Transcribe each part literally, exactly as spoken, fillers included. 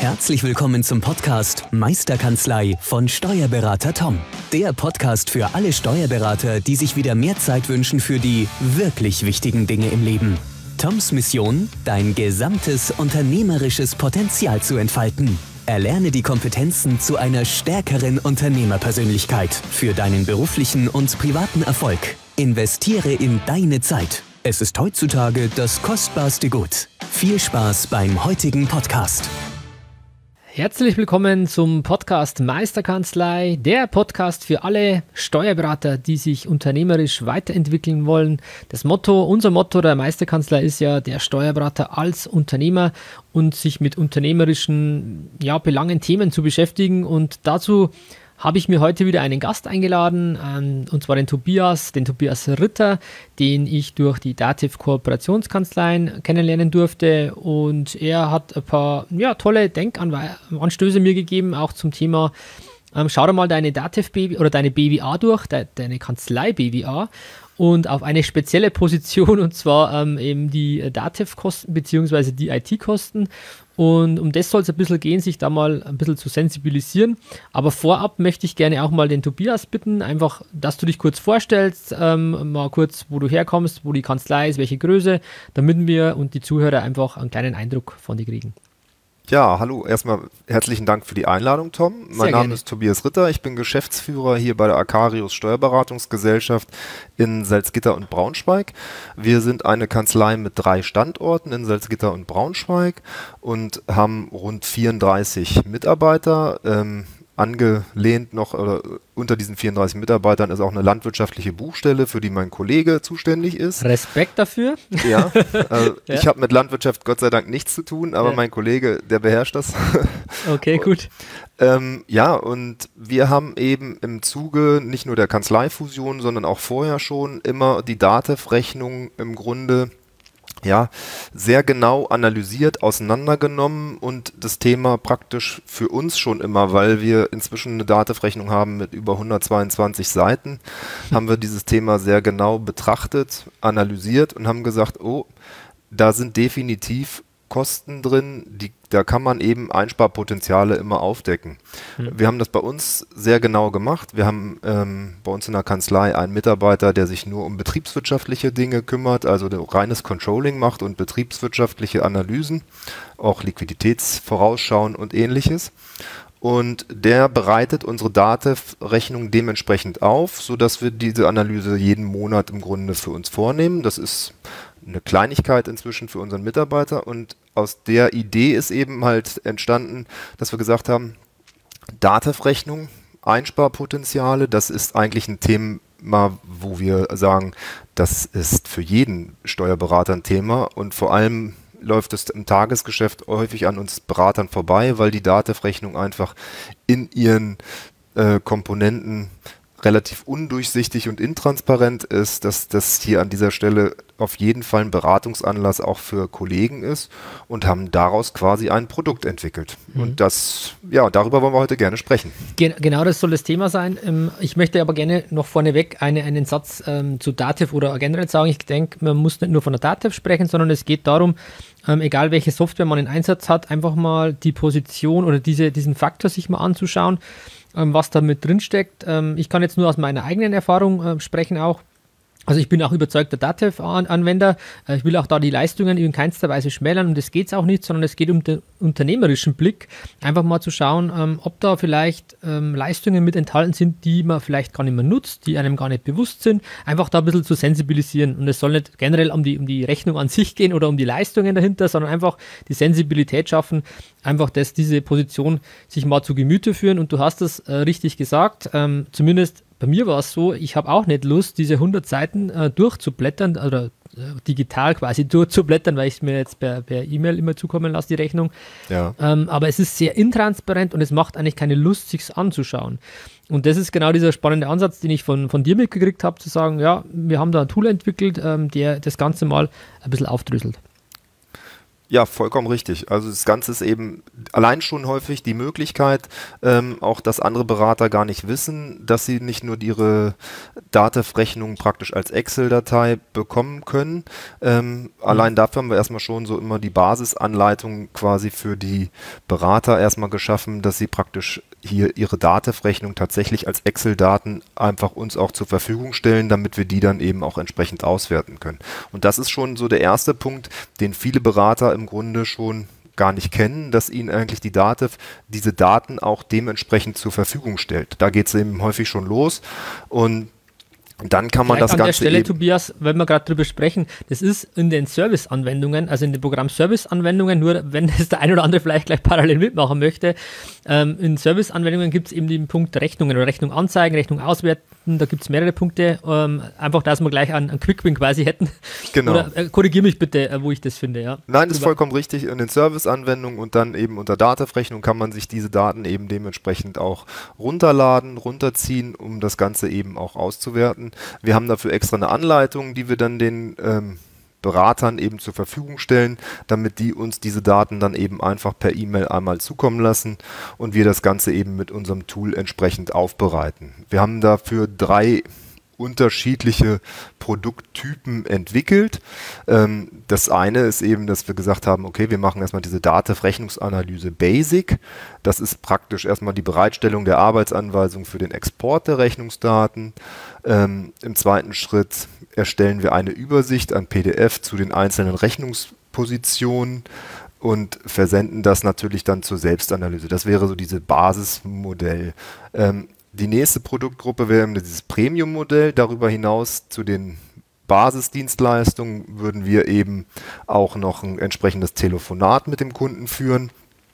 Herzlich willkommen zum Podcast Meisterkanzlei von Steuerberater Tom. Der Podcast für alle Steuerberater, die sich wieder mehr Zeit wünschen für die wirklich wichtigen Dinge im Leben. Toms Mission, dein gesamtes unternehmerisches Potenzial zu entfalten. Erlerne die Kompetenzen zu einer stärkeren Unternehmerpersönlichkeit für deinen beruflichen und privaten Erfolg. Investiere in deine Zeit. Es ist heutzutage das kostbarste Gut. Viel Spaß beim heutigen Podcast. Herzlich willkommen zum Podcast Meisterkanzlei, der Podcast für alle Steuerberater, die sich unternehmerisch weiterentwickeln wollen. Das Motto, unser Motto der Meisterkanzlei ist ja der Steuerberater als Unternehmer und sich mit unternehmerischen ja, Belangen, Themen zu beschäftigen. Und dazu habe ich mir heute wieder einen Gast eingeladen, ähm, und zwar den Tobias, den Tobias Ritter, den ich durch die Dativ Kooperationskanzleien kennenlernen durfte, und er hat ein paar ja, tolle Denkanstöße mir gegeben, auch zum Thema ähm, schau dir mal deine Dativ B W oder deine B W A durch, de, deine Kanzlei B W A, und auf eine spezielle Position, und zwar ähm, eben die Dativ-Kosten bzw. die I T-Kosten. Und um das soll es ein bisschen gehen, sich da mal ein bisschen zu sensibilisieren. Aber vorab möchte ich gerne auch mal den Tobias bitten, einfach, dass du dich kurz vorstellst, ähm, mal kurz, wo du herkommst, wo die Kanzlei ist, welche Größe, damit wir und die Zuhörer einfach einen kleinen Eindruck von dir kriegen. Ja, hallo, erstmal herzlichen Dank für die Einladung, Tom. Mein Sehr Name gerne. ist Tobias Ritter, ich bin Geschäftsführer hier bei der Akarius Steuerberatungsgesellschaft in Salzgitter und Braunschweig. Wir sind eine Kanzlei mit drei Standorten in Salzgitter und Braunschweig und haben rund vierunddreißig Mitarbeiter. Ähm, angelehnt noch, oder unter diesen vierunddreißig Mitarbeitern ist auch eine landwirtschaftliche Buchstelle, für die mein Kollege zuständig ist. Respekt dafür. Ja, also Ja. ich habe mit Landwirtschaft Gott sei Dank nichts zu tun, aber Ja. mein Kollege, der beherrscht das. Okay, gut. Ähm, ja, und wir haben eben im Zuge nicht nur der Kanzleifusion, sondern auch vorher schon immer die Dativ-Rechnung im Grunde ja, sehr genau analysiert, auseinandergenommen und das Thema praktisch für uns schon immer, weil wir inzwischen eine Dativ-Rechnung haben mit über hundertzweiundzwanzig Seiten, haben wir dieses Thema sehr genau betrachtet, analysiert und haben gesagt, oh, da sind definitiv Kosten drin, die, da kann man eben Einsparpotenziale immer aufdecken. Mhm. Wir haben das bei uns sehr genau gemacht. Wir haben ähm, bei uns in der Kanzlei einen Mitarbeiter, der sich nur um betriebswirtschaftliche Dinge kümmert, also der reines Controlling macht und betriebswirtschaftliche Analysen, auch Liquiditätsvorausschauen und ähnliches. Und der bereitet unsere Dativ-Rechnung dementsprechend auf, sodass wir diese Analyse jeden Monat im Grunde für uns vornehmen. Das ist eine Kleinigkeit inzwischen für unseren Mitarbeiter, und aus der Idee ist eben halt entstanden, dass wir gesagt haben, Dativ-Rechnung, Einsparpotenziale, das ist eigentlich ein Thema, wo wir sagen, das ist für jeden Steuerberater ein Thema, und vor allem läuft es im Tagesgeschäft häufig an uns Beratern vorbei, weil die Dativ-Rechnung einfach in ihren äh, Komponenten relativ undurchsichtig und intransparent ist, dass das hier an dieser Stelle auf jeden Fall ein Beratungsanlass auch für Kollegen ist, und haben daraus quasi ein Produkt entwickelt. Mhm. Und das, ja, darüber wollen wir heute gerne sprechen. Gen- Genau, das soll das Thema sein. Ähm, Ich möchte aber gerne noch vorneweg eine, einen Satz ähm, zu Dativ oder generell sagen. Ich denke, man muss nicht nur von der Dativ sprechen, sondern es geht darum, ähm, egal welche Software man in Einsatz hat, einfach mal die Position oder diese, diesen Faktor sich mal anzuschauen, ähm, was da mit drin steckt. Ähm, ich kann jetzt nur aus meiner eigenen Erfahrung äh, sprechen auch. Also ich bin auch überzeugter Dativ-Anwender. Äh, Ich will auch da die Leistungen in keinster Weise schmälern, und das geht es auch nicht, sondern es geht um den unternehmerischen Blick. Einfach mal zu schauen, ähm, ob da vielleicht ähm, Leistungen mit enthalten sind, die man vielleicht gar nicht mehr nutzt, die einem gar nicht bewusst sind. Einfach da ein bisschen zu sensibilisieren. Und es soll nicht generell um die, um die Rechnung an sich gehen oder um die Leistungen dahinter, sondern einfach die Sensibilität schaffen, einfach dass diese Position sich mal zu Gemüte führen. Und du hast es äh, richtig gesagt, ähm, zumindest bei mir war es so, ich habe auch nicht Lust, diese hundert Seiten äh, durchzublättern oder äh, digital quasi durchzublättern, weil ich es mir jetzt per, per E-Mail immer zukommen lasse, die Rechnung. Ja. Ähm, aber es ist sehr intransparent und es macht eigentlich keine Lust, sich anzuschauen. Und das ist genau dieser spannende Ansatz, den ich von, von dir mitgekriegt habe, zu sagen, ja, wir haben da ein Tool entwickelt, ähm, der das Ganze mal ein bisschen aufdröselt. Ja, vollkommen richtig. Also das Ganze ist eben allein schon häufig die Möglichkeit, ähm, auch dass andere Berater gar nicht wissen, dass sie nicht nur ihre Datev-Rechnung praktisch als Excel-Datei bekommen können. Ähm, mhm. Allein dafür haben wir erstmal schon so immer die Basisanleitung quasi für die Berater erstmal geschaffen, dass sie praktisch hier ihre Datev-Rechnung tatsächlich als Excel-Daten einfach uns auch zur Verfügung stellen, damit wir die dann eben auch entsprechend auswerten können. Und das ist schon so der erste Punkt, den viele Berater im Grunde schon gar nicht kennen, dass ihnen eigentlich die Datev diese Daten auch dementsprechend zur Verfügung stellt. Da geht es eben häufig schon los und dann kann man Vielleicht das an Ganze der Stelle, eben Tobias, wenn wir gerade drüber sprechen, das ist in den Service-Anwendungen, also in den Programm-Service-Anwendungen, nur wenn es der ein oder andere vielleicht gleich parallel mitmachen möchte, ähm, in Service-Anwendungen gibt es eben den Punkt Rechnungen oder Rechnung anzeigen, Rechnung auswerten, da gibt es mehrere Punkte, ähm, einfach, dass wir gleich einen, einen Quick-Win quasi hätten. Genau. Oder äh, korrigiere mich bitte, äh, wo ich das finde. Ja. Nein, das ist vollkommen richtig. In den Service-Anwendungen und dann eben unter Datev-Rechnung kann man sich diese Daten eben dementsprechend auch runterladen, runterziehen, um das Ganze eben auch auszuwerten. Wir haben dafür extra eine Anleitung, die wir dann den ähm, Beratern eben zur Verfügung stellen, damit die uns diese Daten dann eben einfach per E-Mail einmal zukommen lassen und wir das Ganze eben mit unserem Tool entsprechend aufbereiten. Wir haben dafür drei unterschiedliche Produkttypen entwickelt. Ähm, das eine ist eben, dass wir gesagt haben, okay, wir machen erstmal diese Datev-Rechnungsanalyse Basic. Das ist praktisch erstmal die Bereitstellung der Arbeitsanweisung für den Export der Rechnungsdaten. Ähm, im zweiten Schritt erstellen wir eine Übersicht an P D F zu den einzelnen Rechnungspositionen und versenden das natürlich dann zur Selbstanalyse. Das wäre so dieses Basismodell. Ähm, Die nächste Produktgruppe wäre dieses Premium-Modell. Darüber hinaus zu den Basisdienstleistungen würden wir eben auch noch ein entsprechendes Telefonat mit dem Kunden führen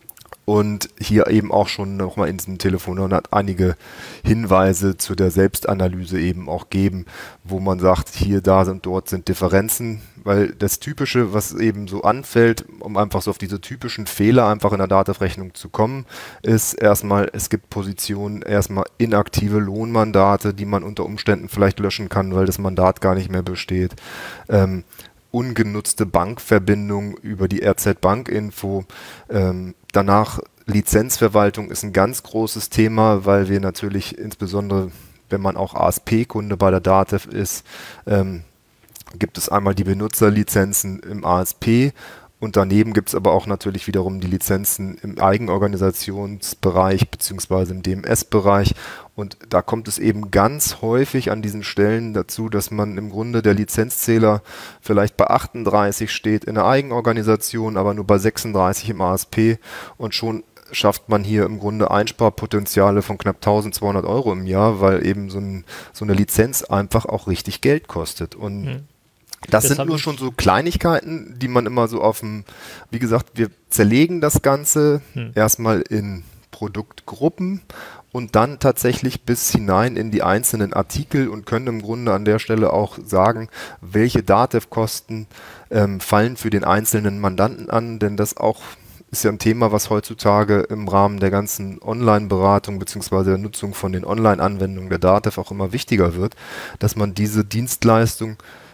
und hier eben auch schon nochmal in diesem Telefonat einige Hinweise zu der Selbstanalyse eben auch geben, wo man sagt, hier, da und dort sind Differenzen, weil das Typische, was eben so anfällt, um einfach so auf diese typischen Fehler einfach in der Datev-Rechnung zu kommen, ist erstmal, es gibt Positionen, erstmal inaktive Lohnmandate, die man unter Umständen vielleicht löschen kann, weil das Mandat gar nicht mehr besteht. Ähm, ungenutzte Bankverbindung über die R Z-Bank-Info. Ähm, danach Lizenzverwaltung ist ein ganz großes Thema, weil wir natürlich insbesondere, wenn man auch A S P-Kunde bei der Datev ist, ähm, gibt es einmal die Benutzerlizenzen im A S P und daneben gibt es aber auch natürlich wiederum die Lizenzen im Eigenorganisationsbereich beziehungsweise im D M S-Bereich und da kommt es eben ganz häufig an diesen Stellen dazu, dass man im Grunde der Lizenzzähler vielleicht bei achtunddreißig steht in der Eigenorganisation, aber nur bei sechsunddreißig im A S P und schon schafft man hier im Grunde Einsparpotenziale von knapp eintausendzweihundert Euro im Jahr, weil eben so, ein, so eine Lizenz einfach auch richtig Geld kostet und hm. Das, das sind nur schon so Kleinigkeiten, die man immer so auf dem, wie gesagt, wir zerlegen das Ganze hm. erstmal in Produktgruppen und dann tatsächlich bis hinein in die einzelnen Artikel und können im Grunde an der Stelle auch sagen, welche Datev-Kosten ähm, fallen für den einzelnen Mandanten an, denn das auch ist ja ein Thema, was heutzutage im Rahmen der ganzen Online-Beratung bzw. der Nutzung von den Online-Anwendungen der Datev auch immer wichtiger wird, dass man diese Dienstleistung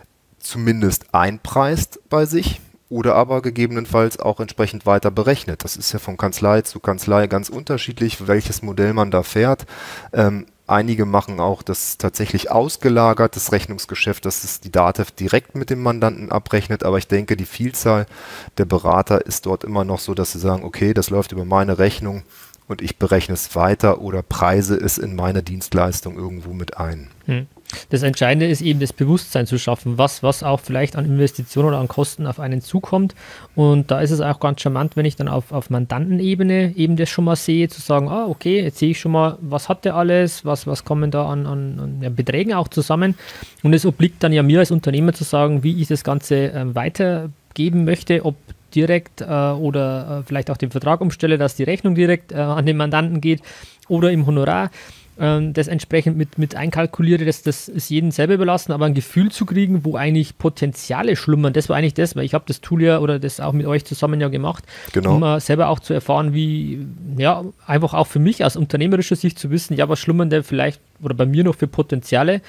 zumindest einpreist bei sich oder aber gegebenenfalls auch entsprechend weiter berechnet. Das ist ja von Kanzlei zu Kanzlei ganz unterschiedlich, welches Modell man da fährt. Ähm, einige machen auch das tatsächlich ausgelagert, das Rechnungsgeschäft, dass es die Datev direkt mit dem Mandanten abrechnet, aber ich denke, die Vielzahl der Berater ist dort immer noch so, dass sie sagen, okay, das läuft über meine Rechnung und ich berechne es weiter oder preise es in meine Dienstleistung irgendwo mit ein. Hm. Das Entscheidende ist eben das Bewusstsein zu schaffen, was, was auch vielleicht an Investitionen oder an Kosten auf einen zukommt. Und da ist es auch ganz charmant, wenn ich dann auf, auf Mandantenebene eben das schon mal sehe, zu sagen, ah, okay, jetzt sehe ich schon mal, was hat der alles, was, was kommen da an, an, an ja, Beträgen auch zusammen. Und es obliegt dann ja mir als Unternehmer zu sagen, wie ich das Ganze äh, weitergeben möchte, ob direkt äh, oder äh, vielleicht auch den Vertrag umstelle, dass die Rechnung direkt äh, an den Mandanten geht oder im Honorar. Das entsprechend mit, mit einkalkuliere, das, das ist jedem selber überlassen, aber ein Gefühl zu kriegen, wo eigentlich Potenziale schlummern, das war eigentlich das, weil ich habe das Tool ja oder das auch mit euch zusammen ja gemacht, genau. um uh, selber auch zu erfahren, wie, ja, einfach auch für mich aus unternehmerischer Sicht zu wissen, ja, was schlummern denn vielleicht oder bei mir noch für Potenziale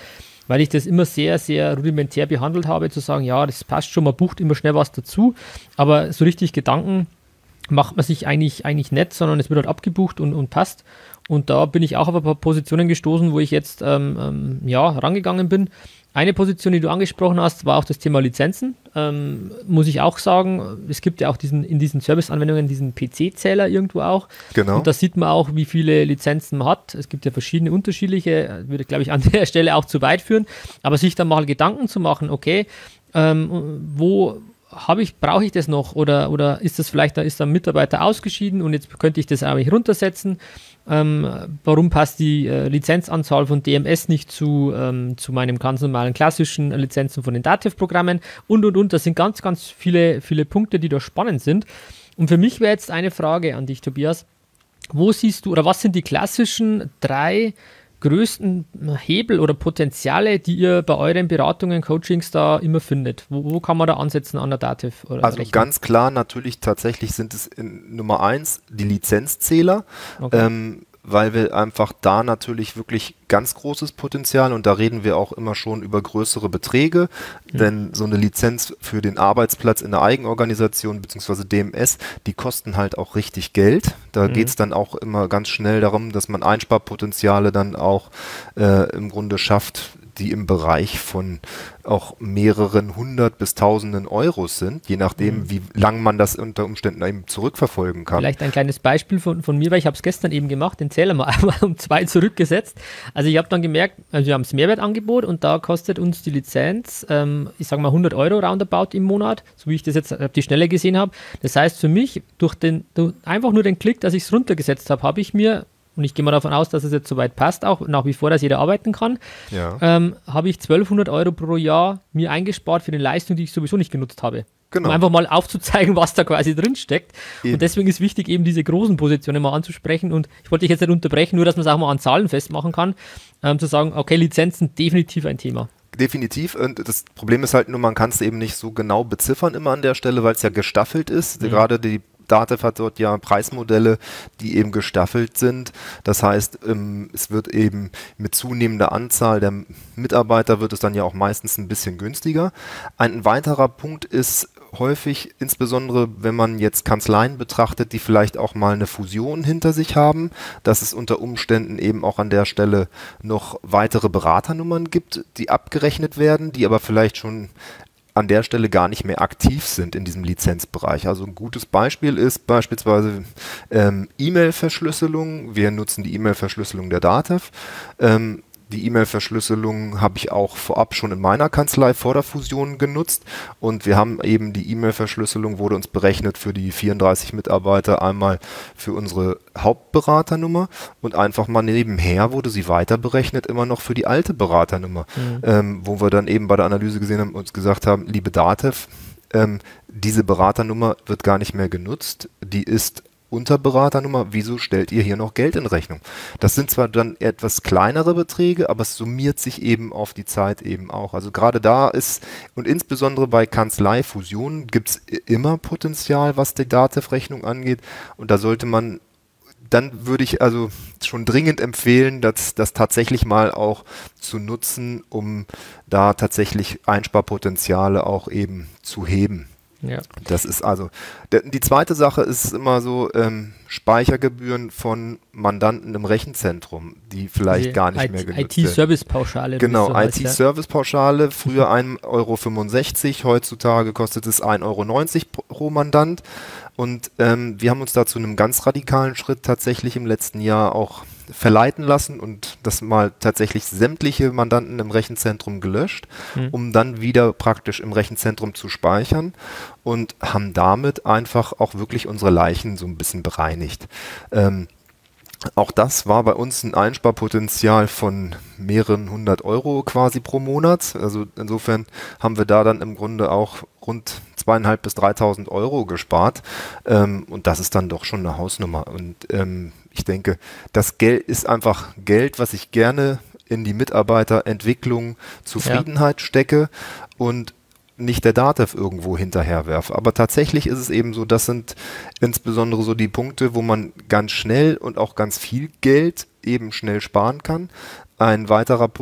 weil ich das immer sehr, sehr rudimentär behandelt habe, zu sagen, ja, das passt schon, man bucht immer schnell was dazu, aber so richtig Gedanken macht man sich eigentlich, eigentlich nicht, sondern es wird halt abgebucht und, und passt. Und da bin ich auch auf ein paar Positionen gestoßen, wo ich jetzt ähm, ähm, ja, rangegangen bin. Eine Position, die du angesprochen hast, war auch das Thema Lizenzen. Ähm, muss ich auch sagen, es gibt ja auch diesen, in diesen Serviceanwendungen diesen P C-Zähler irgendwo auch. Genau. Und da sieht man auch, wie viele Lizenzen man hat. Es gibt ja verschiedene unterschiedliche, würde, glaube ich, an der Stelle auch zu weit führen. Aber sich dann mal Gedanken zu machen, okay, ähm, wo habe ich, brauche ich das noch? Oder, oder ist das vielleicht, da ist ein Mitarbeiter ausgeschieden und jetzt könnte ich das eigentlich runtersetzen? Ähm, warum passt die äh, Lizenzanzahl von D M S nicht zu, ähm, zu meinem ganz normalen klassischen äh, Lizenzen von den Dativ-Programmen und und und. Das sind ganz, ganz viele, viele Punkte, die da spannend sind. Und für mich wäre jetzt eine Frage an dich, Tobias. Wo siehst du oder was sind die klassischen drei größten Hebel oder Potenziale, die ihr bei euren Beratungen, Coachings da immer findet? Wo, wo kann man da ansetzen an der Dativ? Oder also Rechnung? Ganz klar, natürlich tatsächlich sind es in Nummer eins die Lizenzzähler, Okay. ähm, weil wir einfach da natürlich wirklich ganz großes Potenzial, und da reden wir auch immer schon über größere Beträge, Mhm. denn so eine Lizenz für den Arbeitsplatz in der Eigenorganisation bzw. D M S, die kosten halt auch richtig Geld. Da Mhm. geht es dann auch immer ganz schnell darum, dass man Einsparpotenziale dann auch äh, im Grunde schafft, die im Bereich von auch mehreren hundert bis tausenden Euros sind, je nachdem, Mhm. wie lang man das unter Umständen eben zurückverfolgen kann. Vielleicht ein kleines Beispiel von, von mir, weil ich habe es gestern eben gemacht, den Zähler mal einmal um zwei zurückgesetzt. Also ich habe dann gemerkt, also wir haben das Mehrwertangebot und da kostet uns die Lizenz, ähm, ich sage mal hundert Euro roundabout im Monat, so wie ich das jetzt auf die Schnelle gesehen habe. Das heißt für mich, durch den, durch einfach nur den Klick, dass ich es runtergesetzt habe, habe ich mir, und ich gehe mal davon aus, dass es jetzt soweit passt, auch nach wie vor, dass jeder arbeiten kann, Ja, ähm, habe ich zwölfhundert Euro pro Jahr mir eingespart für eine Leistung, die ich sowieso nicht genutzt habe. genau. Um einfach mal aufzuzeigen, was da quasi drin steckt. Eben. Und deswegen ist wichtig, eben diese großen Positionen mal anzusprechen. Und ich wollte dich jetzt nicht unterbrechen, nur dass man es auch mal an Zahlen festmachen kann, ähm, zu sagen, okay, Lizenzen definitiv ein Thema. Definitiv. Und das Problem ist halt nur, man kann es eben nicht so genau beziffern immer an der Stelle, weil es ja gestaffelt ist. Mhm. Gerade die Dativ hat dort ja Preismodelle, die eben gestaffelt sind. Das heißt, ähm, es wird eben mit zunehmender Anzahl der Mitarbeiter wird es dann ja auch meistens ein bisschen günstiger. Ein weiterer Punkt ist häufig, insbesondere wenn man jetzt Kanzleien betrachtet, die vielleicht auch mal eine Fusion hinter sich haben, dass es unter Umständen eben auch an der Stelle noch weitere Beraternummern gibt, die abgerechnet werden, die aber vielleicht schon an der Stelle gar nicht mehr aktiv sind in diesem Lizenzbereich. Also ein gutes Beispiel ist beispielsweise ähm, E-Mail-Verschlüsselung. Wir nutzen die E-Mail-Verschlüsselung der Dativ. Ähm, die E-Mail-Verschlüsselung habe ich auch vorab schon in meiner Kanzlei vor der Fusion genutzt, und wir haben eben die E-Mail-Verschlüsselung, wurde uns berechnet für die vierunddreißig Mitarbeiter, einmal für unsere Hauptberaternummer und einfach mal nebenher wurde sie weiter berechnet, immer noch für die alte Beraternummer, Mhm. ähm, wo wir dann eben bei der Analyse gesehen haben und uns gesagt haben, liebe Dativ, ähm, diese Beraternummer wird gar nicht mehr genutzt, die ist Unterberaternummer, wieso stellt ihr hier noch Geld in Rechnung? Das sind zwar dann etwas kleinere Beträge, aber es summiert sich eben auf die Zeit eben auch. Also gerade da ist, und insbesondere bei Kanzleifusionen gibt es immer Potenzial, was die Dativ-Rechnung angeht, und da sollte man, dann würde ich also schon dringend empfehlen, das, das tatsächlich mal auch zu nutzen, um da tatsächlich Einsparpotenziale auch eben zu heben. Ja. Das ist also, der, die zweite Sache ist immer so, ähm, Speichergebühren von Mandanten im Rechenzentrum, die vielleicht Die gar nicht I T mehr genutzt werden. I T-Service-Pauschale. Genau, wie es so heißt, ja. I T-Service-Pauschale, früher ein Euro fünfundsechzig, heutzutage kostet es ein Euro neunzig pro Mandant. Und ähm, wir haben uns da zu einem ganz radikalen Schritt tatsächlich im letzten Jahr auch verleiten lassen und das mal tatsächlich sämtliche Mandanten im Rechenzentrum gelöscht, Mhm. um dann wieder praktisch im Rechenzentrum zu speichern, und haben damit einfach auch wirklich unsere Leichen so ein bisschen bereinigt. Ähm, Auch das war bei uns ein Einsparpotenzial von mehreren hundert Euro quasi pro Monat. Also insofern haben wir da dann im Grunde auch rund zweieinhalb bis dreitausend Euro gespart. Ähm, und das ist dann doch schon eine Hausnummer. Und ähm, ich denke, das Geld ist einfach Geld, was ich gerne in die Mitarbeiterentwicklung, Zufriedenheit stecke und nicht der Dativ irgendwo hinterherwerfe. Aber tatsächlich ist es eben so, das sind insbesondere so die Punkte, wo man ganz schnell und auch ganz viel Geld eben schnell sparen kann. Ein weiterer Punkt,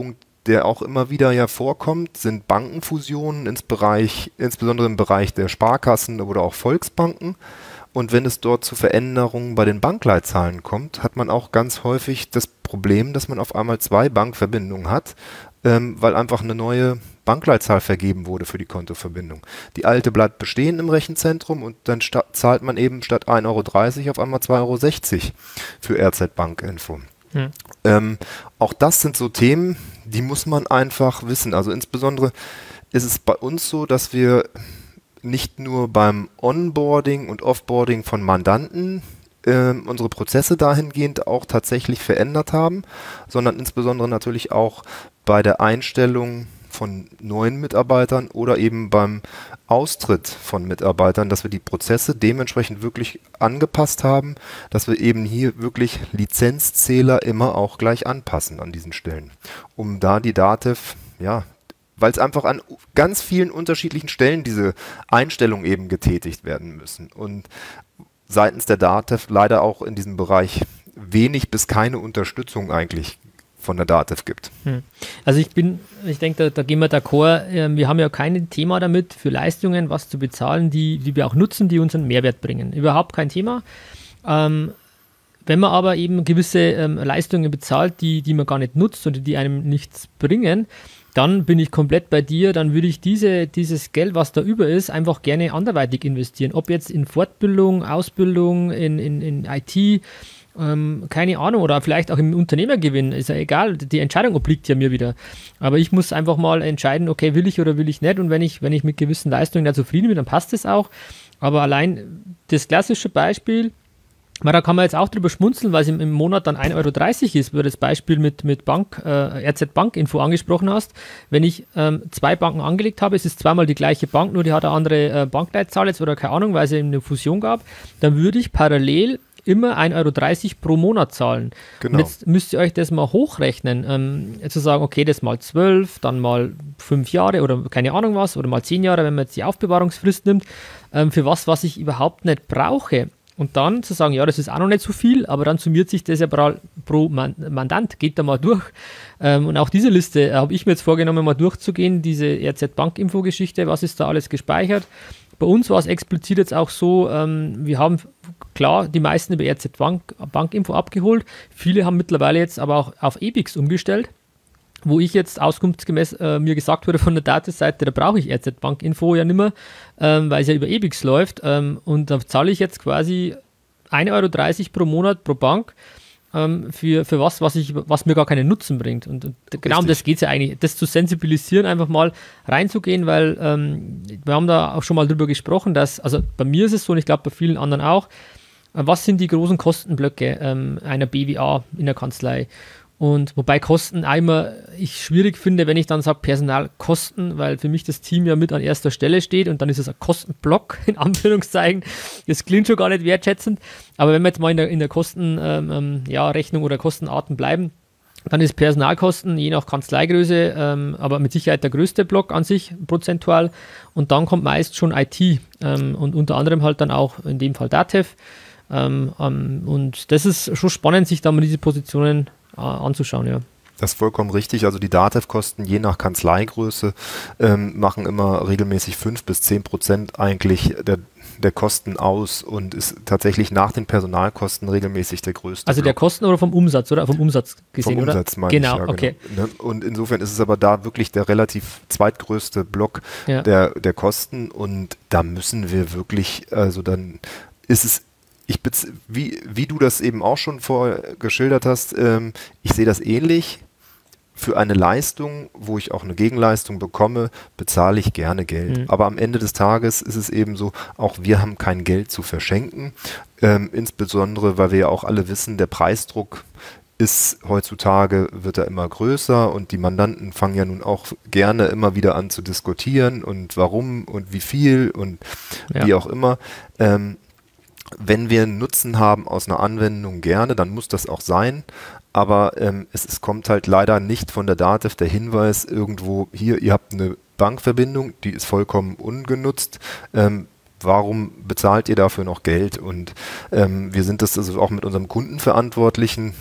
der auch immer wieder ja vorkommt, sind Bankenfusionen ins Bereich, insbesondere im Bereich der Sparkassen oder auch Volksbanken. Und wenn es dort zu Veränderungen bei den Bankleitzahlen kommt, hat man auch ganz häufig das Problem, dass man auf einmal zwei Bankverbindungen hat, ähm, weil einfach eine neue Bankleitzahl vergeben wurde für die Kontoverbindung. Die alte bleibt bestehen im Rechenzentrum und dann sta- zahlt man eben statt ein Euro dreißig auf einmal zwei Euro sechzig für R Z Bank Info. Hm. Ähm, auch das sind so Themen, die muss man einfach wissen. Also insbesondere ist es bei uns so, dass wir nicht nur beim Onboarding und Offboarding von Mandanten äh, unsere Prozesse dahingehend auch tatsächlich verändert haben, sondern insbesondere natürlich auch bei der Einstellung von neuen Mitarbeitern oder eben beim Austritt von Mitarbeitern, dass wir die Prozesse dementsprechend wirklich angepasst haben, dass wir eben hier wirklich Lizenzzähler immer auch gleich anpassen an diesen Stellen, um da die Datev, ja, weil es einfach an ganz vielen unterschiedlichen Stellen diese Einstellungen eben getätigt werden müssen und seitens der Datev leider auch in diesem Bereich wenig bis keine Unterstützung eigentlich von der Datev gibt. Also ich bin, ich denke, da, da gehen wir d'accord. Wir haben ja kein Thema damit, für Leistungen was zu bezahlen, die, die wir auch nutzen, die uns einen Mehrwert bringen. Überhaupt kein Thema. Ähm, wenn man aber eben gewisse ähm, Leistungen bezahlt, die, die man gar nicht nutzt oder die einem nichts bringen, dann bin ich komplett bei dir, dann würde ich diese, dieses Geld, was da über ist, einfach gerne anderweitig investieren. Ob jetzt in Fortbildung, Ausbildung, in, in, in I T, ähm, keine Ahnung, oder vielleicht auch im Unternehmergewinn, ist ja egal, die Entscheidung obliegt ja mir wieder. Aber ich muss einfach mal entscheiden, okay, will ich oder will ich nicht, und wenn ich, wenn ich mit gewissen Leistungen da zufrieden bin, dann passt es auch. Aber allein das klassische Beispiel, weil da kann man jetzt auch drüber schmunzeln, weil es im, im Monat dann ein Euro dreißig ist, wo du das Beispiel mit, mit Bank, äh, R Z Bank Info angesprochen hast. Wenn ich ähm, zwei Banken angelegt habe, es ist zweimal die gleiche Bank, nur die hat eine andere äh, Bankleitzahl jetzt oder keine Ahnung, weil es eben eine Fusion gab, dann würde ich parallel immer ein Euro dreißig pro Monat zahlen. Genau. Und jetzt müsst ihr euch das mal hochrechnen, ähm, zu sagen, okay, das mal zwölf, dann mal fünf Jahre oder keine Ahnung was, oder mal zehn Jahre, wenn man jetzt die Aufbewahrungsfrist nimmt, ähm, für was, was ich überhaupt nicht brauche. Und dann zu sagen, ja, das ist auch noch nicht so viel, aber dann summiert sich das ja pro, pro Mandant, geht da mal durch. Ähm, und auch diese Liste äh, habe ich mir jetzt vorgenommen, mal durchzugehen, diese R Z Bank-Info-Geschichte, was ist da alles gespeichert. Bei uns war es explizit jetzt auch so, ähm, wir haben klar die meisten über R Z Bank, Bank-Info abgeholt, viele haben mittlerweile jetzt aber auch auf E B I X umgestellt, wo ich jetzt auskunftsgemäß äh, mir gesagt wurde von der Datenseite, da brauche ich R Z Bank Info ja nicht mehr, ähm, weil es ja über E B I X läuft, ähm, und da zahle ich jetzt quasi ein Euro dreißig pro Monat pro Bank ähm, für, für was, was, ich, was mir gar keinen Nutzen bringt. Und, und genau um das geht es ja eigentlich, das zu sensibilisieren, einfach mal reinzugehen, weil ähm, wir haben da auch schon mal drüber gesprochen, dass, also bei mir ist es so und ich glaube bei vielen anderen auch, äh, was sind die großen Kostenblöcke ähm, einer B W A in der Kanzlei? Und wobei Kosten einmal ich schwierig finde, wenn ich dann sage Personalkosten, weil für mich das Team ja mit an erster Stelle steht und dann ist es ein Kostenblock, in Anführungszeichen. Das klingt schon gar nicht wertschätzend, aber wenn wir jetzt mal in der, in der Kostenrechnung ähm, ja, Rechnung oder Kostenarten bleiben, dann ist Personalkosten je nach Kanzleigröße, ähm, aber mit Sicherheit der größte Block an sich prozentual, und dann kommt meist schon I T ähm, und unter anderem halt dann auch in dem Fall Datev, ähm, ähm, und das ist schon spannend, sich da mal diese Positionen anzuschauen, ja. Das ist vollkommen richtig. Also die Datev-Kosten je nach Kanzleigröße ähm, machen immer regelmäßig fünf bis zehn Prozent eigentlich der, der Kosten aus und ist tatsächlich nach den Personalkosten regelmäßig der größte. Also Block. der Kosten oder vom Umsatz, oder? Vom Umsatz gesehen, vom oder? Umsatz meine genau, ich, ja, okay. Genau. Und insofern ist es aber da wirklich der relativ zweitgrößte Block ja. der, der Kosten, und da müssen wir wirklich, also dann ist es Ich bez- wie, wie du das eben auch schon vorher geschildert hast, ähm, ich sehe das ähnlich. Für eine Leistung, wo ich auch eine Gegenleistung bekomme, bezahle ich gerne Geld. Mhm. Aber am Ende des Tages ist es eben so, auch wir haben kein Geld zu verschenken. Ähm, insbesondere, weil wir ja auch alle wissen, der Preisdruck ist heutzutage, wird er immer größer, und die Mandanten fangen ja nun auch gerne immer wieder an zu diskutieren und warum und wie viel und ja. wie auch immer. Ähm, Wenn wir einen Nutzen haben aus einer Anwendung, gerne, dann muss das auch sein, aber ähm, es, es kommt halt leider nicht von der Datev der Hinweis irgendwo, hier, ihr habt eine Bankverbindung, die ist vollkommen ungenutzt, ähm, warum bezahlt ihr dafür noch Geld? Und ähm, wir sind das also auch mit unserem Kundenverantwortlichen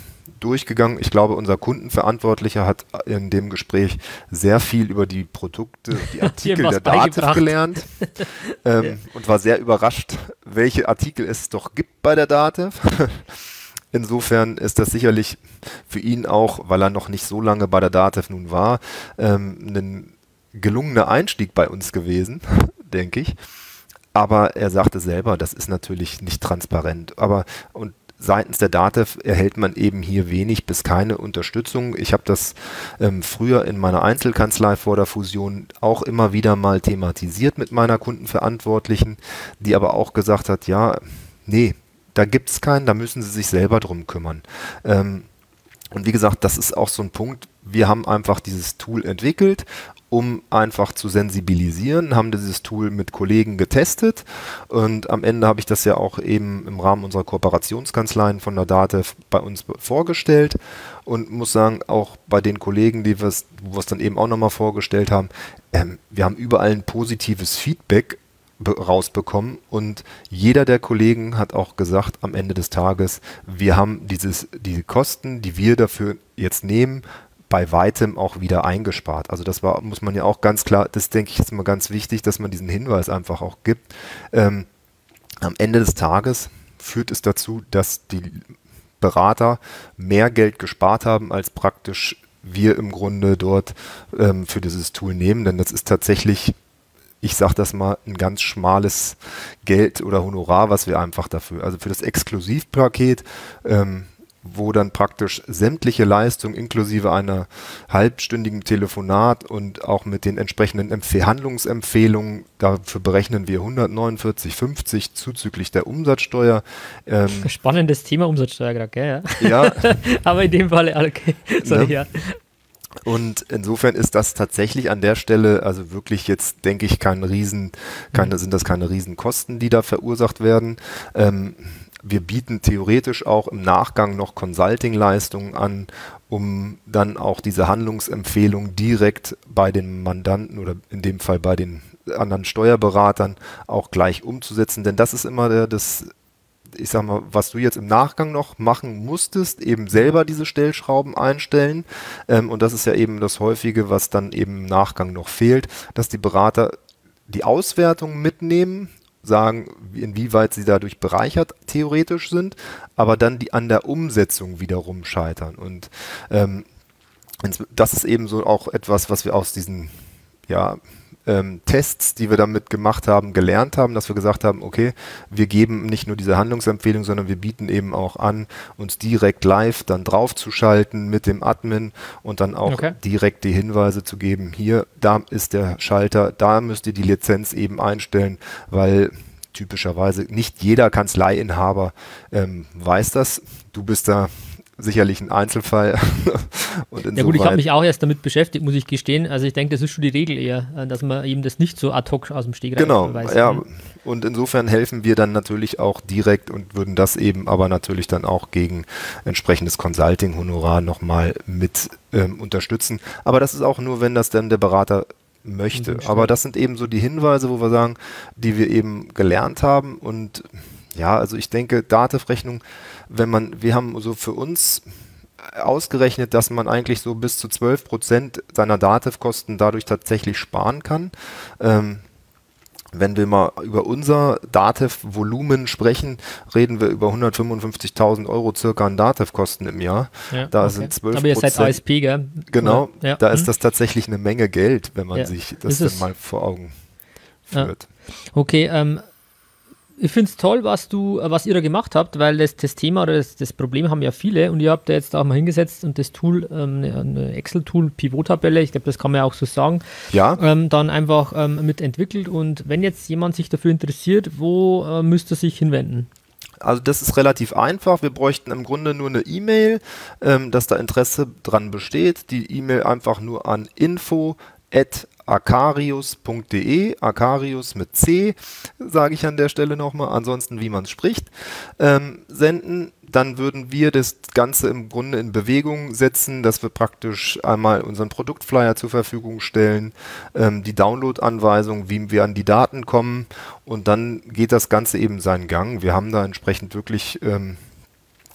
durchgegangen. Ich glaube, unser Kundenverantwortlicher hat in dem Gespräch sehr viel über die Produkte, die Artikel der Dativ gelernt ähm, ja. und war sehr überrascht, welche Artikel es doch gibt bei der Dativ. Insofern ist das sicherlich für ihn auch, weil er noch nicht so lange bei der Dativ nun war, ähm, ein gelungener Einstieg bei uns gewesen, denke ich. Aber er sagte selber, das ist natürlich nicht transparent. Aber und seitens der Dativ erhält man eben hier wenig bis keine Unterstützung. Ich habe das ähm, früher in meiner Einzelkanzlei vor der Fusion auch immer wieder mal thematisiert mit meiner Kundenverantwortlichen, die aber auch gesagt hat, ja, nee, da gibt es keinen, da müssen sie sich selber drum kümmern. Ähm, und wie gesagt, das ist auch so ein Punkt, wir haben einfach dieses Tool entwickelt, um einfach zu sensibilisieren, haben dieses Tool mit Kollegen getestet und am Ende habe ich das ja auch eben im Rahmen unserer Kooperationskanzleien von der Dativ bei uns vorgestellt und muss sagen, auch bei den Kollegen, die wir's, wo wir es dann eben auch nochmal vorgestellt haben, ähm, wir haben überall ein positives Feedback rausbekommen und jeder der Kollegen hat auch gesagt am Ende des Tages, wir haben dieses, diese Kosten, die wir dafür jetzt nehmen, bei weitem auch wieder eingespart. Also das war, muss man ja auch ganz klar, das denke ich ist immer ganz wichtig, dass man diesen Hinweis einfach auch gibt. Ähm, am Ende des Tages führt es dazu, dass die Berater mehr Geld gespart haben, als praktisch wir im Grunde dort ähm, für dieses Tool nehmen, denn das ist tatsächlich, ich sage das mal, ein ganz schmales Geld oder Honorar, was wir einfach dafür, also für das Exklusivpaket, ähm, wo dann praktisch sämtliche Leistungen inklusive einer halbstündigen Telefonat und auch mit den entsprechenden Verhandlungsempfehlungen, dafür berechnen wir hundertneunundvierzig Komma fünfzig zuzüglich der Umsatzsteuer. Ähm, Spannendes Thema Umsatzsteuer gerade, gell? Ja. Aber in dem Fall, okay, sorry, ne? ja. Und insofern ist das tatsächlich an der Stelle, also wirklich jetzt, denke ich, kein Riesen, keine, sind das keine Riesenkosten, die da verursacht werden. Ähm, Wir bieten theoretisch auch im Nachgang noch Consulting-Leistungen an, um dann auch diese Handlungsempfehlung direkt bei den Mandanten oder in dem Fall bei den anderen Steuerberatern auch gleich umzusetzen. Denn das ist immer der, das, ich sag mal, was du jetzt im Nachgang noch machen musstest, eben selber diese Stellschrauben einstellen. Ähm, und das ist ja eben das Häufige, was dann eben im Nachgang noch fehlt, dass die Berater die Auswertung mitnehmen, sagen, inwieweit sie dadurch bereichert theoretisch sind, aber dann die an der Umsetzung wiederum scheitern. Und ähm, das ist eben so auch etwas, was wir aus diesen ja, ähm, Tests, die wir damit gemacht haben, gelernt haben, dass wir gesagt haben, okay, wir geben nicht nur diese Handlungsempfehlung, sondern wir bieten eben auch an, uns direkt live dann draufzuschalten mit dem Admin und dann auch okay. direkt die Hinweise zu geben, hier, da ist der Schalter, da müsst ihr die Lizenz eben einstellen, weil typischerweise nicht jeder Kanzleiinhaber ähm, weiß das. Du bist da sicherlich ein Einzelfall. Und ja gut, ich habe mich auch erst damit beschäftigt, muss ich gestehen. Also ich denke, das ist schon die Regel eher, dass man eben das nicht so ad hoc aus dem Stegreif genau, weiß. Ja. Und insofern helfen wir dann natürlich auch direkt und würden das eben aber natürlich dann auch gegen entsprechendes Consulting-Honorar nochmal mit ähm, unterstützen. Aber das ist auch nur, wenn das dann der Berater möchte. Aber das sind eben so die Hinweise, wo wir sagen, die wir eben gelernt haben. Und ja, also ich denke, Dativ-Rechnung, wenn man, wir haben so für uns ausgerechnet, dass man eigentlich so bis zu zwölf Prozent seiner Dativ-Kosten dadurch tatsächlich sparen kann. Ähm, wenn wir mal über unser Dativ-Volumen sprechen, reden wir über hundertfünfundfünfzigtausend Euro circa an Dativ-Kosten im Jahr. Ja, da okay. sind zwölf Prozent. Aber ihr seid A S P, gell? Genau, ja. da hm. ist das tatsächlich eine Menge Geld, wenn man ja. sich das dann mal vor Augen führt. Ja. Okay, ähm, ich finde es toll, was du, was ihr da gemacht habt, weil das, das Thema oder das, das Problem haben ja viele und ihr habt da jetzt auch mal hingesetzt und das Tool, ähm, eine Excel-Tool, Pivot-Tabelle, ich glaube, das kann man ja auch so sagen, ja. ähm, dann einfach ähm, mitentwickelt. Und wenn jetzt jemand sich dafür interessiert, wo äh, müsste er sich hinwenden? Also das ist relativ einfach. Wir bräuchten im Grunde nur eine E-Mail, ähm, dass da Interesse dran besteht. Die E-Mail einfach nur an info at acarius punkt de, Acarius mit C, sage ich an der Stelle nochmal, ansonsten wie man es spricht, ähm, senden. Dann würden wir das Ganze im Grunde in Bewegung setzen, dass wir praktisch einmal unseren Produktflyer zur Verfügung stellen, ähm, die Download-Anweisung, wie wir an die Daten kommen und dann geht das Ganze eben seinen Gang. Wir haben da entsprechend wirklich ähm,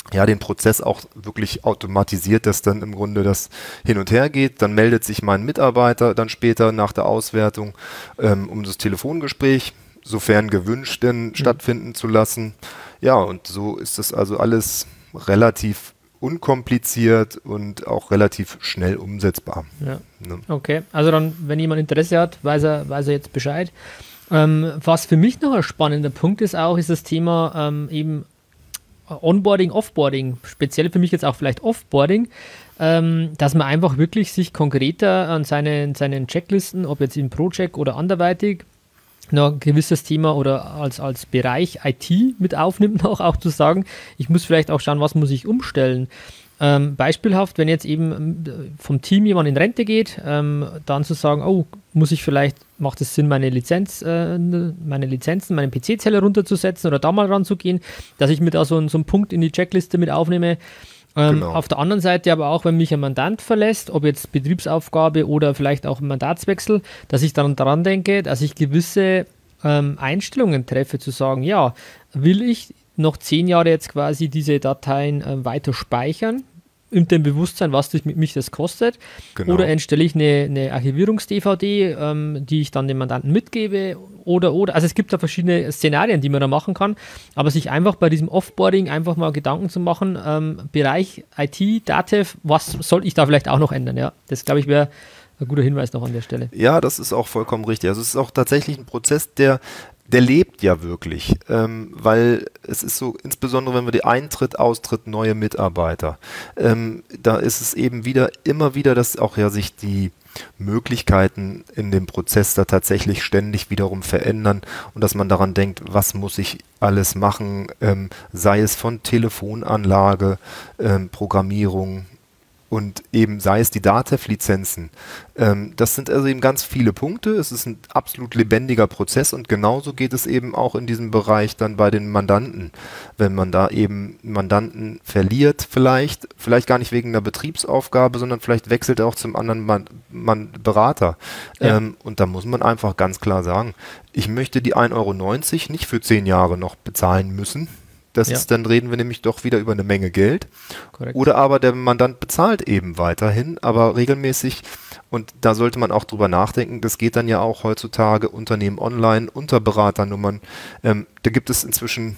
ja, den Prozess auch wirklich automatisiert, dass dann im Grunde das hin und her geht. Dann meldet sich mein Mitarbeiter dann später nach der Auswertung, ähm, um das Telefongespräch, sofern gewünscht, denn mhm. stattfinden zu lassen. Ja, und so ist das also alles relativ unkompliziert und auch relativ schnell umsetzbar. Ja. Ne? Okay, also dann, wenn jemand Interesse hat, weiß er, weiß er jetzt Bescheid. Ähm, was für mich noch ein spannender Punkt ist auch, ist das Thema ähm, eben Onboarding, Offboarding, speziell für mich jetzt auch vielleicht Offboarding, ähm, dass man einfach wirklich sich konkreter an seinen, seinen Checklisten, ob jetzt im Pro-Check oder anderweitig, noch ein gewisses Thema oder als, als Bereich I T mit aufnimmt, noch auch zu sagen, ich muss vielleicht auch schauen, was muss ich umstellen. Ähm, beispielhaft, wenn jetzt eben vom Team jemand in Rente geht, ähm, dann zu sagen, oh, muss ich vielleicht, macht es Sinn, meine Lizenz, äh, meine Lizenzen, meinen P C-Zelle runterzusetzen oder da mal ranzugehen, dass ich mir da so, so einen Punkt in die Checkliste mit aufnehme. Ähm, genau. Auf der anderen Seite aber auch, wenn mich ein Mandant verlässt, ob jetzt Betriebsaufgabe oder vielleicht auch ein Mandatswechsel, dass ich dann daran denke, dass ich gewisse ähm, Einstellungen treffe, zu sagen, ja, will ich noch zehn Jahre jetzt quasi diese Dateien äh, weiter speichern, mit dem Bewusstsein, was das, mich das kostet. Genau. Oder entstelle ich eine, eine Archivierungs-D V D, ähm, die ich dann dem Mandanten mitgebe. Oder, oder, also es gibt da verschiedene Szenarien, die man da machen kann. Aber sich einfach bei diesem Offboarding einfach mal Gedanken zu machen, ähm, Bereich I T, Datev, was soll ich da vielleicht auch noch ändern? Ja, das, glaube ich, wäre ein guter Hinweis noch an der Stelle. Ja, das ist auch vollkommen richtig. Also es ist auch tatsächlich ein Prozess, der Der lebt ja wirklich, ähm, weil es ist so, insbesondere wenn wir die Eintritt, Austritt, neue Mitarbeiter, ähm, da ist es eben wieder, immer wieder, dass auch ja sich die Möglichkeiten in dem Prozess da tatsächlich ständig wiederum verändern und dass man daran denkt, was muss ich alles machen, ähm, sei es von Telefonanlage, ähm, Programmierung, und eben sei es die Datev-Lizenzen. Ähm, das sind also eben ganz viele Punkte. Es ist ein absolut lebendiger Prozess und genauso geht es eben auch in diesem Bereich dann bei den Mandanten. Wenn man da eben Mandanten verliert vielleicht, vielleicht gar nicht wegen einer Betriebsaufgabe, sondern vielleicht wechselt er auch zum anderen Man- Man- Berater. Ja. Ähm, und da muss man einfach ganz klar sagen, ich möchte die ein Euro neunzig nicht für zehn Jahre noch bezahlen müssen. Das ja. ist, dann reden wir nämlich doch wieder über eine Menge Geld. Korrekt. Oder aber der Mandant bezahlt eben weiterhin, aber regelmäßig. Und da sollte man auch drüber nachdenken. Das geht dann ja auch heutzutage Unternehmen online, unter Beraternummern. Ähm, da gibt es inzwischen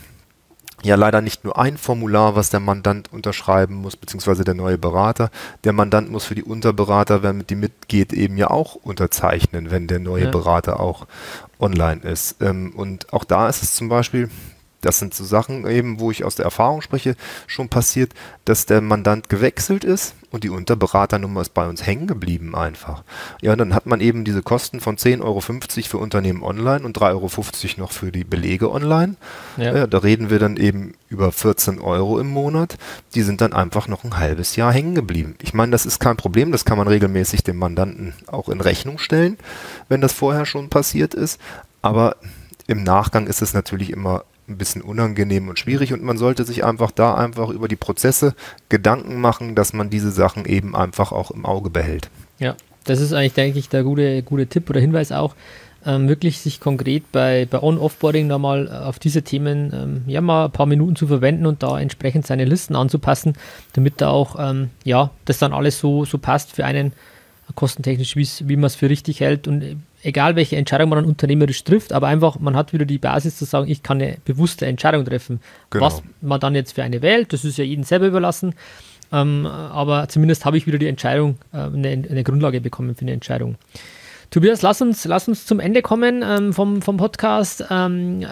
ja leider nicht nur ein Formular, was der Mandant unterschreiben muss, beziehungsweise der neue Berater. Der Mandant muss für die Unterberater, wer mit die mitgeht, eben ja auch unterzeichnen, wenn der neue ja. Berater auch online ist. Ähm, und auch da ist es zum Beispiel, das sind so Sachen eben, wo ich aus der Erfahrung spreche, schon passiert, dass der Mandant gewechselt ist und die Unterberaternummer ist bei uns hängen geblieben einfach. Ja, dann hat man eben diese Kosten von zehn Euro fünfzig für Unternehmen online und drei Euro fünfzig noch für die Belege online. Ja. Ja, da reden wir dann eben über vierzehn Euro im Monat. Die sind dann einfach noch ein halbes Jahr hängen geblieben. Ich meine, das ist kein Problem, das kann man regelmäßig dem Mandanten auch in Rechnung stellen, wenn das vorher schon passiert ist. Aber im Nachgang ist es natürlich immer ein bisschen unangenehm und schwierig und man sollte sich einfach da einfach über die Prozesse Gedanken machen, dass man diese Sachen eben einfach auch im Auge behält. Ja, das ist eigentlich, denke ich, der gute, gute Tipp oder Hinweis auch, ähm, wirklich sich konkret bei, bei On-Offboarding da mal auf diese Themen ähm, ja mal ein paar Minuten zu verwenden und da entsprechend seine Listen anzupassen, damit da auch ähm, ja, das dann alles so, so passt für einen kostentechnisch, wie man es für richtig hält und egal welche Entscheidung man dann unternehmerisch trifft, aber einfach, man hat wieder die Basis zu sagen, ich kann eine bewusste Entscheidung treffen. Genau. Was man dann jetzt für eine wählt, das ist ja jedem selber überlassen, ähm, aber zumindest habe ich wieder die Entscheidung, äh, eine, eine Grundlage bekommen für eine Entscheidung. Tobias, lass uns, lass uns zum Ende kommen ähm, vom, vom Podcast. Ähm,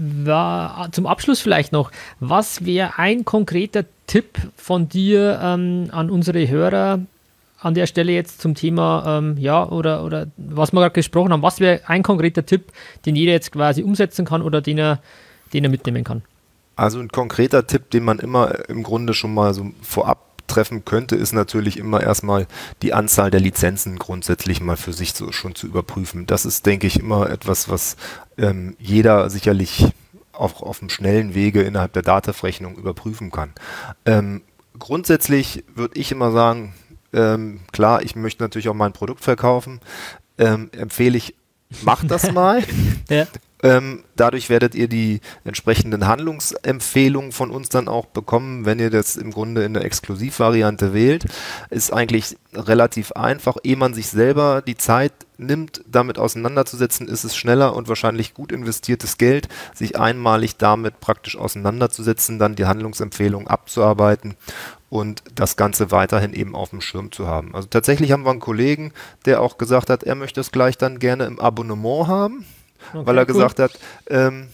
war, zum Abschluss vielleicht noch, was wäre ein konkreter Tipp von dir ähm, an unsere Hörer, an der Stelle jetzt zum Thema, ähm, ja, oder, oder was wir gerade gesprochen haben, was wäre ein konkreter Tipp, den jeder jetzt quasi umsetzen kann oder den er, den er mitnehmen kann? Also ein konkreter Tipp, den man immer im Grunde schon mal so vorab treffen könnte, ist natürlich immer erstmal die Anzahl der Lizenzen grundsätzlich mal für sich so schon zu überprüfen. Das ist, denke ich, immer etwas, was ähm, jeder sicherlich auch auf dem schnellen Wege innerhalb der Datev-Rechnung überprüfen kann. Ähm, grundsätzlich würde ich immer sagen, Ähm, klar, ich möchte natürlich auch mein Produkt verkaufen, ähm, empfehle ich, mach das mal. Ja. Ähm, dadurch werdet ihr die entsprechenden Handlungsempfehlungen von uns dann auch bekommen, wenn ihr das im Grunde in der Exklusivvariante wählt. Ist eigentlich relativ einfach. Ehe man sich selber die Zeit nimmt, damit auseinanderzusetzen, ist es schneller und wahrscheinlich gut investiertes Geld, sich einmalig damit praktisch auseinanderzusetzen, dann die Handlungsempfehlungen abzuarbeiten und das Ganze weiterhin eben auf dem Schirm zu haben. Also tatsächlich haben wir einen Kollegen, der auch gesagt hat, er möchte es gleich dann gerne im Abonnement haben, okay, weil er cool. gesagt hat, ähm,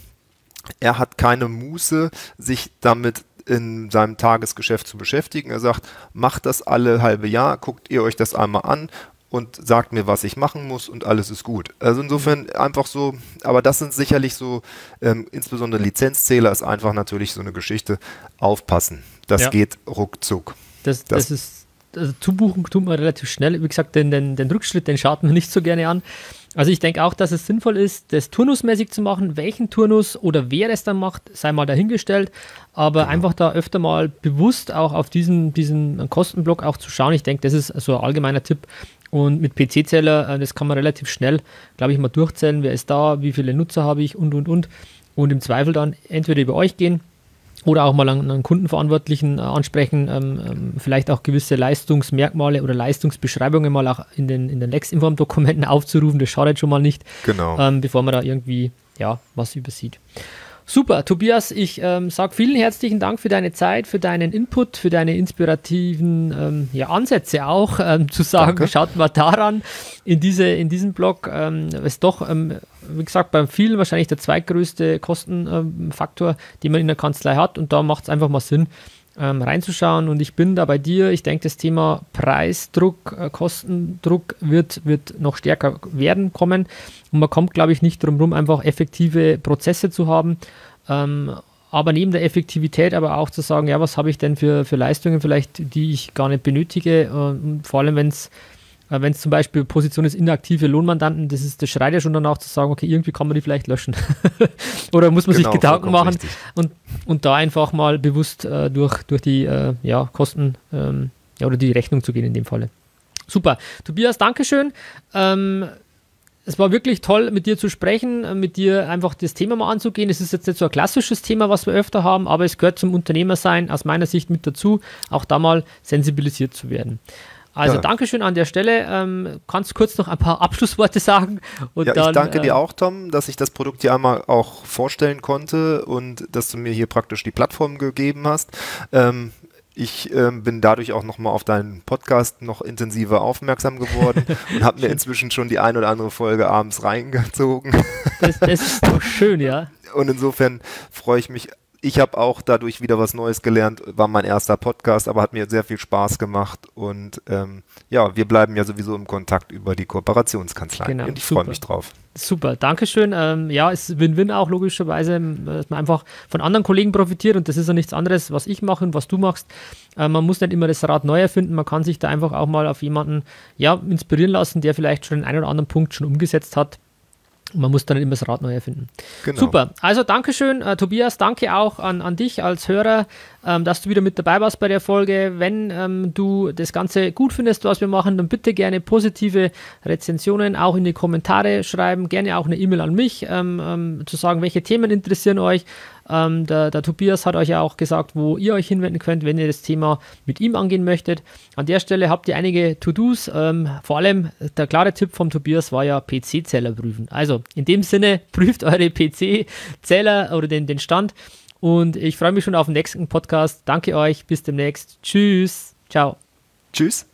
er hat keine Muße, sich damit in seinem Tagesgeschäft zu beschäftigen. Er sagt, macht das alle halbe Jahr, guckt ihr euch das einmal an und sagt mir, was ich machen muss und alles ist gut. Also insofern einfach so, aber das sind sicherlich so, ähm, insbesondere Lizenzzähler ist einfach natürlich so eine Geschichte, aufpassen. Das ja. geht ruckzuck. Das, das, das ist, also zubuchen tut man relativ schnell. Wie gesagt, den, den, den Rückschritt, den schaut man nicht so gerne an. Also ich denke auch, dass es sinnvoll ist, das turnusmäßig zu machen. Welchen Turnus oder wer es dann macht, sei mal dahingestellt. Aber genau. einfach da öfter mal bewusst auch auf diesen, diesen Kostenblock auch zu schauen. Ich denke, das ist so ein allgemeiner Tipp. Und mit P C-Zähler, das kann man relativ schnell, glaube ich, mal durchzählen. Wer ist da, wie viele Nutzer habe ich und, und, und. Und im Zweifel dann entweder über euch gehen oder auch mal einen, einen Kundenverantwortlichen äh, ansprechen, ähm, ähm, vielleicht auch gewisse Leistungsmerkmale oder Leistungsbeschreibungen mal auch in den, in den Lex-Inform-Dokumenten aufzurufen. Das schadet schon mal nicht, genau. ähm, bevor man da irgendwie ja, was übersieht. Super, Tobias, ich ähm, sage vielen herzlichen Dank für deine Zeit, für deinen Input, für deine inspirativen ähm, ja, Ansätze auch, ähm, zu sagen, Danke. Schaut mal daran, in, diese, in diesem Blog ähm, ist doch, ähm, wie gesagt, bei vielen wahrscheinlich der zweitgrößte Kostenfaktor, ähm, den man in der Kanzlei hat, und da macht es einfach mal Sinn, ähm, reinzuschauen, und ich bin da bei dir. Ich denke, das Thema Preisdruck, äh, Kostendruck wird, wird noch stärker werden kommen, und man kommt, glaube ich, nicht drum herum, einfach effektive Prozesse zu haben, ähm, aber neben der Effektivität aber auch zu sagen, ja, was habe ich denn für, für Leistungen vielleicht, die ich gar nicht benötige, äh, vor allem wenn es Wenn es zum Beispiel Position ist, inaktive Lohnmandanten, das, ist, das schreit ja schon danach zu sagen, okay, irgendwie kann man die vielleicht löschen. Oder muss man genau, sich Gedanken machen und, und da einfach mal bewusst äh, durch, durch die äh, ja, Kosten ähm, ja, oder die Rechnung zu gehen in dem Falle. Super. Tobias, Dankeschön. Ähm, es war wirklich toll, mit dir zu sprechen, mit dir einfach das Thema mal anzugehen. Es ist jetzt nicht so ein klassisches Thema, was wir öfter haben, aber es gehört zum Unternehmersein aus meiner Sicht mit dazu, auch da mal sensibilisiert zu werden. Also ja. Dankeschön an der Stelle. Ähm, kannst du kurz noch ein paar Abschlussworte sagen? Und ja, dann, ich danke äh, dir auch, Tom, dass ich das Produkt hier einmal auch vorstellen konnte und dass du mir hier praktisch die Plattform gegeben hast. Ähm, ich ähm, bin dadurch auch nochmal auf deinen Podcast noch intensiver aufmerksam geworden und habe mir inzwischen schon die ein oder andere Folge abends reingezogen. Das, das ist doch schön, ja. Und insofern freue ich mich. Ich habe auch dadurch wieder was Neues gelernt, war mein erster Podcast, aber hat mir sehr viel Spaß gemacht, und ähm, ja, wir bleiben ja sowieso im Kontakt über die Kooperationskanzlei, genau, und ich freue mich drauf. Super, Dankeschön. Ähm, ja, es ist Win-Win auch logischerweise, dass man einfach von anderen Kollegen profitiert, und das ist ja nichts anderes, was ich mache und was du machst. Äh, man muss nicht immer das Rad neu erfinden, man kann sich da einfach auch mal auf jemanden ja, inspirieren lassen, der vielleicht schon den einen oder anderen Punkt schon umgesetzt hat. Man muss dann immer das Rad neu erfinden. Genau. Super, also Dankeschön, äh, Tobias, danke auch an, an dich als Hörer, ähm, dass du wieder mit dabei warst bei der Folge. Wenn ähm, du das Ganze gut findest, was wir machen, dann bitte gerne positive Rezensionen auch in die Kommentare schreiben, gerne auch eine E-Mail an mich, ähm, ähm, zu sagen, welche Themen interessieren euch. Ähm, der, der Tobias hat euch ja auch gesagt, wo ihr euch hinwenden könnt, wenn ihr das Thema mit ihm angehen möchtet. An der Stelle habt ihr einige To-Dos. Ähm, vor allem der klare Tipp vom Tobias war ja P C-Zähler prüfen. Also in dem Sinne, prüft eure P C-Zähler oder den, den Stand. Und ich freue mich schon auf den nächsten Podcast. Danke euch, bis demnächst. Tschüss. Ciao. Tschüss.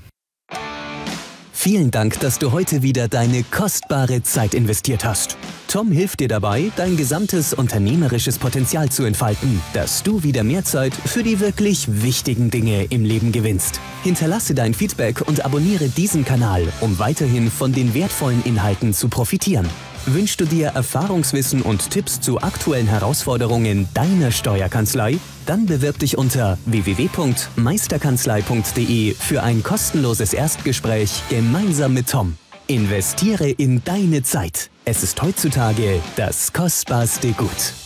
Vielen Dank, dass du heute wieder deine kostbare Zeit investiert hast. Tom hilft dir dabei, dein gesamtes unternehmerisches Potenzial zu entfalten, dass du wieder mehr Zeit für die wirklich wichtigen Dinge im Leben gewinnst. Hinterlasse dein Feedback und abonniere diesen Kanal, um weiterhin von den wertvollen Inhalten zu profitieren. Wünschst du dir Erfahrungswissen und Tipps zu aktuellen Herausforderungen deiner Steuerkanzlei? Dann bewirb dich unter w w w punkt meisterkanzlei punkt d e für ein kostenloses Erstgespräch gemeinsam mit Tom. Investiere in deine Zeit. Es ist heutzutage das kostbarste Gut.